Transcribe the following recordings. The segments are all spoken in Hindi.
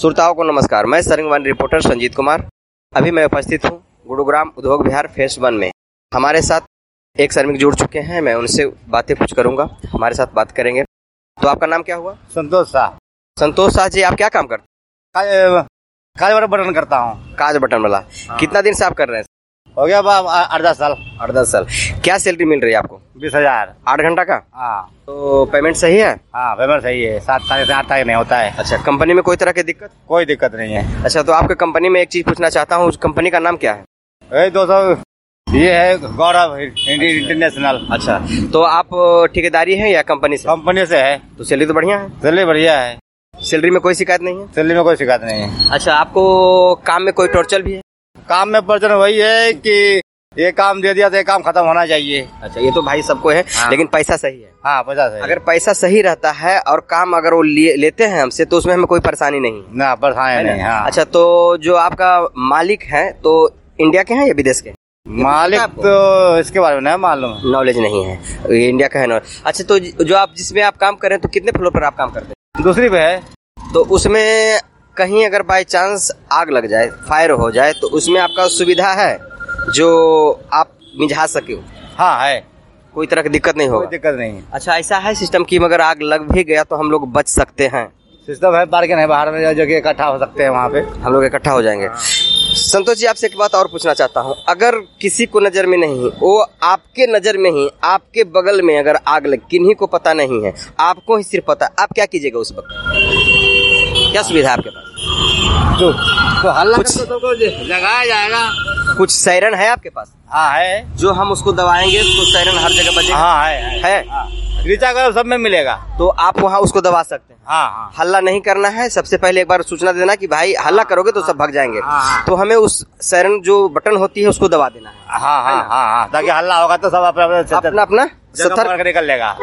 श्रोताओं को नमस्कार। मैं सरंगवानी रिपोर्टर संजीत कुमार। अभी मैं उपस्थित हूँ गुरुग्राम उद्योग विहार फेज 1 में। हमारे साथ एक श्रमिक जुड़ चुके हैं, मैं उनसे बातें कुछ करूंगा, हमारे साथ बात करेंगे। तो आपका नाम क्या हुआ? संतोष शाह। संतोष शाह जी, आप क्या काम करते हैं? काज वाला बटन करता हूँ। काज बटन वाला। कितना दिन से आप कर रहे हैं? हो गया 8-10 साल। 8-10 साल। क्या सैलरी मिल रही है आपको? 20,000। 8 घंटा का? हाँ। तो पेमेंट सही है? हाँ, पेमेंट सही है। 7 तारीख से 8 तारीख नहीं होता है। अच्छा, कंपनी में कोई तरह की दिक्कत? कोई दिक्कत नहीं है। अच्छा, तो आपके कंपनी में एक चीज पूछना चाहता हूँ, उस कंपनी का नाम क्या है? 200 ये है गौरव इंटरनेशनल। अच्छा, तो आप ठेकेदारी है या कंपनी से? कंपनी से है। तो सैलरी तो बढ़िया है? सैलरी बढ़िया है। सैलरी में कोई शिकायत नहीं है? सैलरी में कोई शिकायत नहीं है। अच्छा, आपको काम में कोई टॉर्चर भी है? काम में प्रचलन वही है कि ये काम दे दिया तो ये काम खत्म होना चाहिए। अच्छा, ये तो भाई सबको है। हाँ। लेकिन पैसा सही है? हाँ, पैसा सही। अगर पैसा सही रहता है और काम अगर वो लेते हैं हमसे तो उसमें हमें कोई परेशानी नहीं ना, परेशानी नहीं। हाँ। अच्छा, तो जो आपका मालिक है तो इंडिया के हैं या विदेश के? मालिक तो इसके बारे में नहीं मालूम, नॉलेज नहीं है, ये इंडिया का है। अच्छा, तो जो आप जिसमें आप काम कर रहे हैं तो कितने फ्लोर पर आप काम करते हैं? दूसरी पे है। तो उसमें कहीं अगर बाई चांस आग लग जाए, फायर हो जाए, तो उसमें आपका सुविधा है जो आप मिझा सके? हाँ है, कोई तरह की दिक्कत नहीं होगा? कोई दिक्कत नहीं है। अच्छा, ऐसा है सिस्टम की अगर आग लग भी गया तो हम लोग बच सकते हैं? सिस्टम है, पार्किंग है, बाहर में जगह इकट्ठा हो सकते हैं, वहाँ पे हम लोग इकट्ठा हो जाएंगे। संतोष जी, आपसे एक बात और पूछना चाहता हूँ, अगर किसी को नजर में नहीं, वो आपके नजर में ही, आपके बगल में अगर आग लग, किन्हीं को पता नहीं है, आपको ही सिर्फ पता, आप क्या कीजिएगा उस वक्त? क्या सुविधा है आपके पास? तो हल्ला तो लगाया जाएगा। कुछ सायरन है आपके पास? हाँ है, जो हम उसको दबाएंगे तो सायरन हर जगह बजेगा? हाँ है। हाँ। रीचा करो सब में मिलेगा, तो आप वहाँ उसको दबा सकते हैं? हाँ। हल्ला नहीं करना है, सबसे पहले एक बार सूचना देना कि भाई हल्ला करोगे तो सब भाग जाएंगे। हाँ। तो हमें उस सायरन जो बटन होती है उसको दबा देना है। हाँ, ताकि हल्ला होगा तो सब अपना सतर्क निकल लेगा।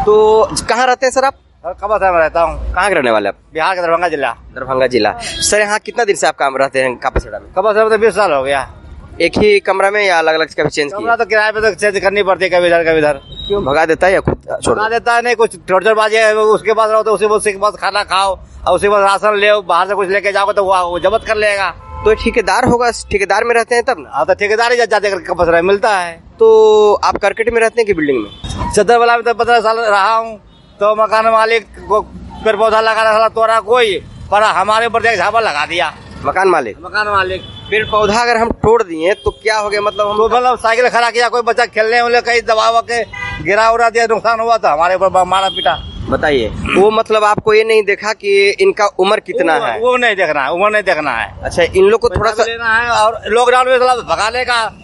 तो कहाँ रहते हैं सर आप? कबासा में रहता हूँ। कहाँ के रहने वाले आप? बिहार के दरभंगा जिला। दरभंगा जिला। सर, यहाँ कितना दिन से आप काम रहते हैं कापासेड़ा में? कबासा में तो 20 साल हो गया। एक ही कमरा में या अलग अलग कभी चेंज किया? कमरा तो किराए पे तो चेंज करनी पड़ती है, कभी इधर कभी इधर। क्यों, भगा देता है या खुद छोड़ देता है? नहीं, कुछ टोर्चरबाजी है, उसके पास रहो तो उसी के पास खाना खाओ और उसी के पास राशन ले, बाहर से कुछ लेके जाओगे तो वो जब्त कर लेगा। तो ठेकेदार होगा, ठेकेदार में रहते हैं तब ना? हाँ, तो ठेकेदार ही जाते कपस मिलता है। तो आप करकट में रहते हैं कि बिल्डिंग में? चद्दर वाला में तो 15 साल रहा हूँ। तो मकान मालिक को पेड़ पौधा लगाना साला तोड़ा कोई, पर हमारे ऊपर झापा लगा दिया। मकान मालिक पेड़ पौधा अगर हम तोड़ दिए तो क्या हो गया? मतलब हम मतलब साइकिल खड़ा किया, कोई बच्चा खेलने वाले कहीं दबा के गिरा उड़ा दिया, नुकसान हुआ तो हमारे ऊपर मारा पीटा। बताइए, वो मतलब आपको ये नहीं देखा कि इनका उम्र कितना है? वो नहीं देखना है, उम्र नहीं देखना है। अच्छा, इन लोग को थोड़ा सा लेना है। और लॉकडाउन में भगाने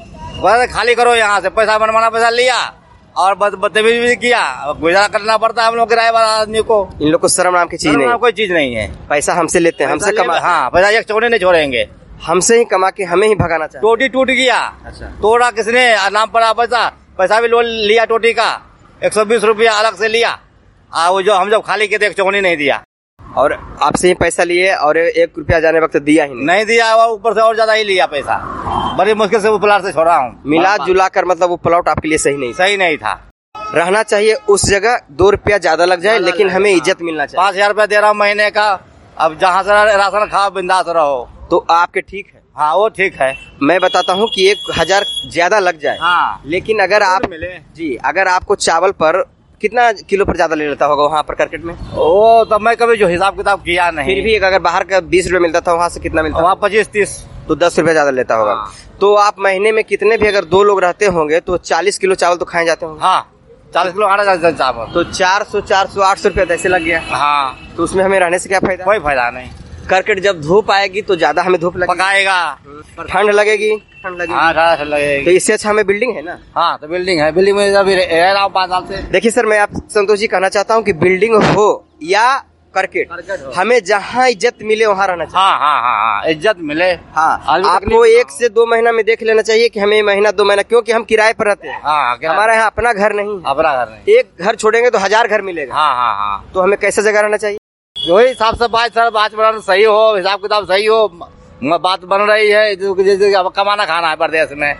का, खाली करो यहाँ से, पैसा मनमाना पैसा लिया और बदतमीजी भी किया, गुजारा करना पड़ता है हम लोग किराए वाला आदमी को। इन लोग को शर्म नाम की चीज नहीं, कोई चीज नहीं है। पैसा हमसे लेते हैं, हमसे कमा। हाँ, पैसा एक चौड़े नहीं छोड़ेंगे, हमसे ही कमा के हमें ही भगाना चाहिए। टोटी टूट गया। अच्छा, तोड़ा किसने? नाम पड़ा पैसा भी लोन लिया, टोटी का 120 रुपया अलग से लिया। वो जो हम जब खाली किए थे एक चौनी नहीं दिया, और आपसे ही पैसा लिए और 1 रुपया जाने वक्त दिया ही नहीं दिया, वो ऊपर से और ज्यादा ही लिया पैसा। बड़ी मुश्किल से वो प्लाट से छोड़ा हूँ। मिला जुला कर, मतलब वो प्लॉट आपके लिए सही नहीं था। रहना चाहिए उस जगह 2 रुपया ज्यादा लग जाए, लेकिन हमें इज्जत मिलना चाहिए। 5,000 रुपया दे रहा हूँ महीने का, अब जहाँ से राशन खाओ बिंदास रहो। तो आपके ठीक है? हाँ, वो ठीक है। मैं बताता हूँ कि 1,000 ज्यादा लग जाए। हाँ, लेकिन अगर आप जी, अगर आपको चावल पर कितना किलो पर ज्यादा ले लेता होगा वहाँ पर करकट में? वो तो मैं कभी जो हिसाब किताब किया नहीं। फिर भी अगर बाहर का 20 रुपए मिलता था, वहाँ से कितना मिलता? वहाँ 25-30, तो 10 रुपए ज्यादा लेता होगा। हाँ। तो आप महीने में कितने भी अगर 2 लोग रहते होंगे तो 40 किलो चावल तो खाए जाते होंगे? हाँ, 40 किलो आटा चावल। तो 400, 800 रुपया तो ऐसे लग गया। हाँ, तो उसमें हमें रहने से क्या फायदा? कोई फायदा नहीं। करकट जब धूप आएगी तो ज्यादा हमें धूप लगेगी, पकाएगा, ठंड लगेगी। हाँ, ठंड लगेगी। तो इससे अच्छा हमें बिल्डिंग है ना? हाँ, तो बिल्डिंग है, बिल्डिंग में अभी रह रहा हूँ 5 साल से। देखिए सर, मैं आप संतोष जी कहना चाहता हूँ कि बिल्डिंग हो या करकट, हमें जहाँ इज्जत मिले वहाँ रहना चाहिए। हाँ, इज्जत मिले। हाँ, आपको 1 से 2 महीना में देख लेना चाहिए कि हमें महीना 2 महीना, क्योंकि हम किराए पर रहते हैं। हाँ, हमारा यहाँ अपना घर नहीं है। अपना घर नहीं। एक घर छोड़ेंगे तो 1000 घर मिलेगा। हाँ। तो हमें कैसे जगह रहना चाहिए? वही साफ सफाई, सर बात बनाना सही हो, हिसाब किताब सही हो, बात बन रही है। जैसे कमाना खाना है परदेश में,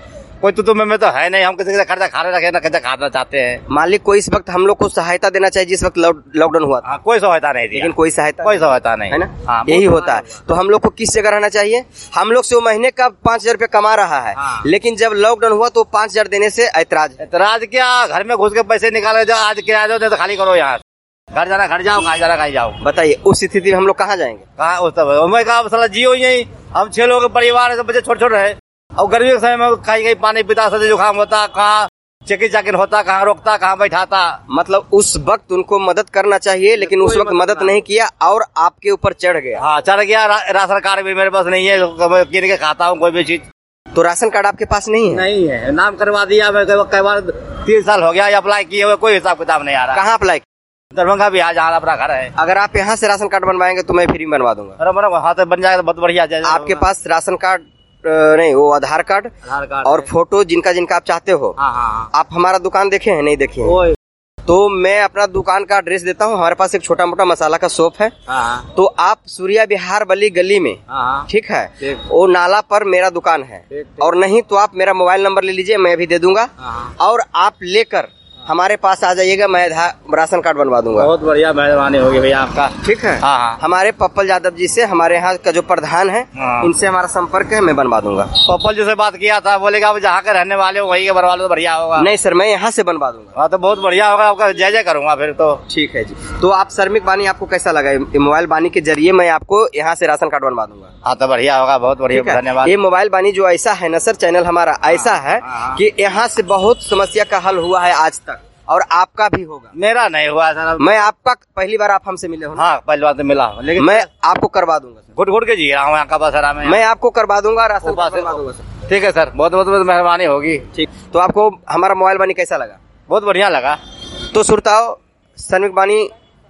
कोई तो में तो है नहीं, हम किसी का खर्चा खाने रखे ना खर्चा खाना चाहते हैं। मालिक को इस वक्त हम लोग को सहायता देना चाहिए जिस वक्त लॉकडाउन हुआ था। हाँ, कोई सहायता नहीं दी, लेकिन कोई सहायता नहीं है ना। हाँ, यही होता है। तो हम लोग को किस जगह रहना चाहिए? हम लोग से वो महीने का 5,000 रुपया कमा रहा है, लेकिन जब लॉकडाउन हुआ तो 5,000 देने से ऐतराज क्या, घर में घुस के पैसे निकाले जाओ, आज किराया दो तो खाली करो, यहाँ घर जाना घर जाओ, कहाँ जाना कहीं जाओ। बताइए उस स्थिति में हम लोग कहाँ जाएंगे? कहाँ उस कहा जियो यही, हम 6 लोग परिवार है, बच्चे छोटे छोटे है, और गर्मी के समय में कहीं पानी पीता, सर्दी जुकाम होता, कहाँ चेकिन होता, कहाँ रोकता, कहाँ बैठाता। मतलब उस वक्त उनको मदद करना चाहिए, लेकिन उस वक्त मदद नहीं किया और आपके ऊपर चढ़ गया। हाँ, चढ़ गया। राशन कार्ड भी मेरे पास नहीं है, किन के खाता हूँ कोई भी चीज। तो राशन कार्ड आपके पास नहीं है? नहीं है, नाम करवा दिया मैं कई बार, 3 साल हो गया अप्लाई किए हुए, कोई हिसाब किताब नहीं आ रहा। कहाँ अप्लाई? दरभंगा भी जहाँ अपना घर है। अगर आप यहाँ से राशन कार्ड बनवाएंगे तो मैं फ्री में बनवा दूंगा। अरे हाँ, तो बन जाएगा तो बहुत बढ़िया। आपके पास राशन कार्ड नहीं, वो आधार कार्ड और फोटो जिनका आप चाहते हो। हाँ। आप हमारा दुकान देखे हैं? नहीं देखे हैं? तो मैं अपना दुकान का एड्रेस देता हूँ। हमारे पास एक छोटा मोटा मसाला का शॉप है। तो आप सूर्या विहार बली गली में, ठीक है, वो नाला पर मेरा दुकान है। और नहीं तो आप मेरा मोबाइल नंबर ले लीजिए, मैं भी दे दूंगा, और आप लेकर हमारे पास आ जाइएगा, मैं राशन कार्ड बनवा दूंगा। बहुत बढ़िया, मेहरबानी होगी भैया आपका। ठीक है। हाँ। हमारे पप्पल यादव जी से, हमारे यहाँ का जो प्रधान है, इनसे हमारा संपर्क है, मैं बनवा दूंगा। पप्पल जी से बात किया था, बोलेगा आप जहाँ के रहने वाले हो वही के बनवा लो तो बढ़िया होगा। नहीं सर, मैं यहाँ से बनवा दूंगा। हाँ, तो बहुत बढ़िया होगा, आपका जय जय करूंगा फिर तो। ठीक है जी। तो आप श्रमिक बानी आपको कैसा लगा? मोबाइल बानी के जरिए मैं आपको यहाँ से राशन कार्ड बनवा दूंगा। हाँ, तो बढ़िया होगा, बहुत बढ़िया, धन्यवाद। ये मोबाइल बानी जो ऐसा है न सर, चैनल हमारा ऐसा है कि यहाँ से बहुत समस्या का हल हुआ है आज तक, और आपका भी होगा। मेरा नहीं हुआ सर। मैं आपका पहली बार आप हमसे मिले हो? हाँ, पहली बार तो मिला, लेकिन मैं आपको करवा दूंगा सर। घुट के जी रहा हूँ यहाँ का बसरा में। मैं आपको करवा दूंगा, राशन कार्ड बनवा दूंगा सर। ठीक है सर, बहुत बहुत मेहरबानी होगी। ठीक। तो आपको हमारा मोबाइल बानी कैसा लगा? बहुत बढ़िया लगा। तो श्रोताओ, श्रमिक बानी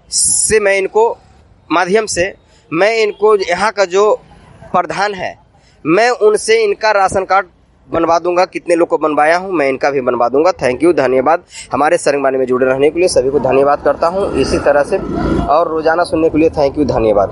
से मैं इनको माध्यम से मैं इनको यहाँ का जो प्रधान है, मैं उनसे इनका राशन कार्ड बनवा दूंगा। कितने लोग को बनवाया हूं, मैं इनका भी बनवा दूंगा। थैंक यू, धन्यवाद। हमारे श्रमिक बानी में जुड़े रहने के लिए सभी को धन्यवाद करता हूं। इसी तरह से और रोजाना सुनने के लिए थैंक यू, धन्यवाद।